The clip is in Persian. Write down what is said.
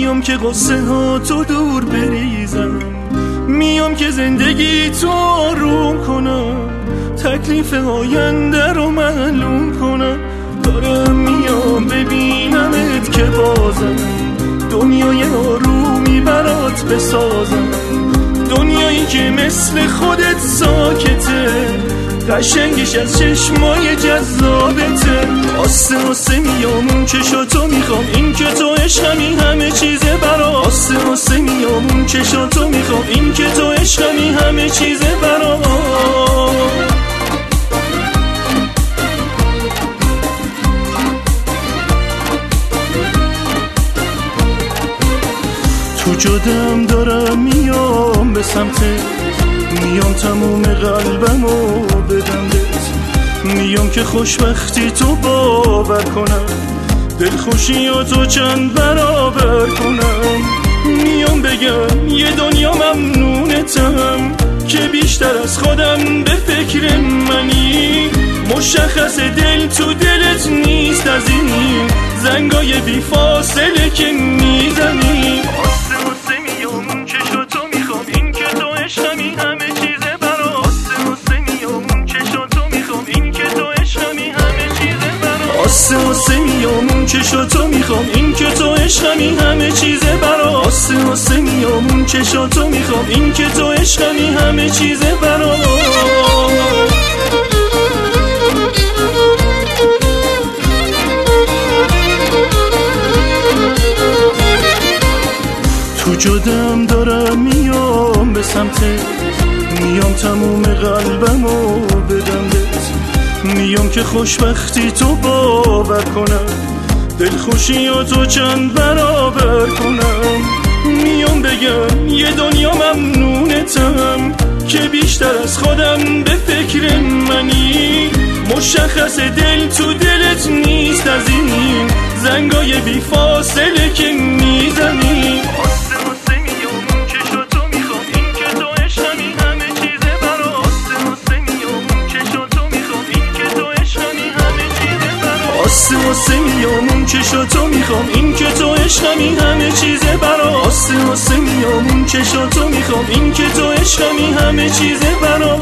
میام که قصه ها تو دور بریزم، میام که زندگی تو آروم کنم، تکلیف آینده رو معلوم کنم. دارم میام ببینمت که بازم دنیای آرومی برات بسازم، دنیایی که مثل خودت ساکته، قشنگش از چشمای جذابته. آسه آسه میام اون چشاتو میخوام، این که تو عشقمی همه چیزه برام. آسه آسه میام اون چشاتو میخوام، این که تو عشقمی همه چیزه برام. تو جادم دارم میام به سمتت، میام تموم قلبمو بدم بهت، میام که خوشبختی تو باور کنم، دلخوشیاتو چند برابر کنم. میام بگم یه دنیا ممنونتم که بیشتر از خودم به فکر منی. مشخص دل تو دلت نیست از این زنگای بی فاصله که میزنی. آسه آسه میام اون چشاتو میخوام، این که تو عشقمی همه چیزه برام. آسه آسه میام اون چشاتو میخوام، این که تو عشقمی همه چیزه برام. آسه آسه میام اون چشاتو میخوام، این که تو عشقمی همه چیزه برام. آسه آسه میام اون چشاتو میخوام، این که تو عشقمی همه چیزه برام. تو جادم دارم میام به سمتت، میام تموم قلبمو بدم بهت، میام که خوشبختی تو باور کنم، دلخوشیاتو چند برابر کنم. میام بگم یه دنیا ممنونتم که بیشتر از خودم به فکر منی. مشخص دل تو دلت نیست از این زنگای بی فاصله که میزنی. آسه آسه میام اون چشاتو میخوام، این که تو عشقمی همه چیزه برام. آسه آسه میام اون چشاتو میخوام، این که تو عشقمی همه چیزه برام. آسه آسه میام اون چشاتو میخوام، این که تو عشقمی همه چیزه برام. آسه آسه میام اون چشاتو میخوام، این که تو عشقمی همه چیزه برام.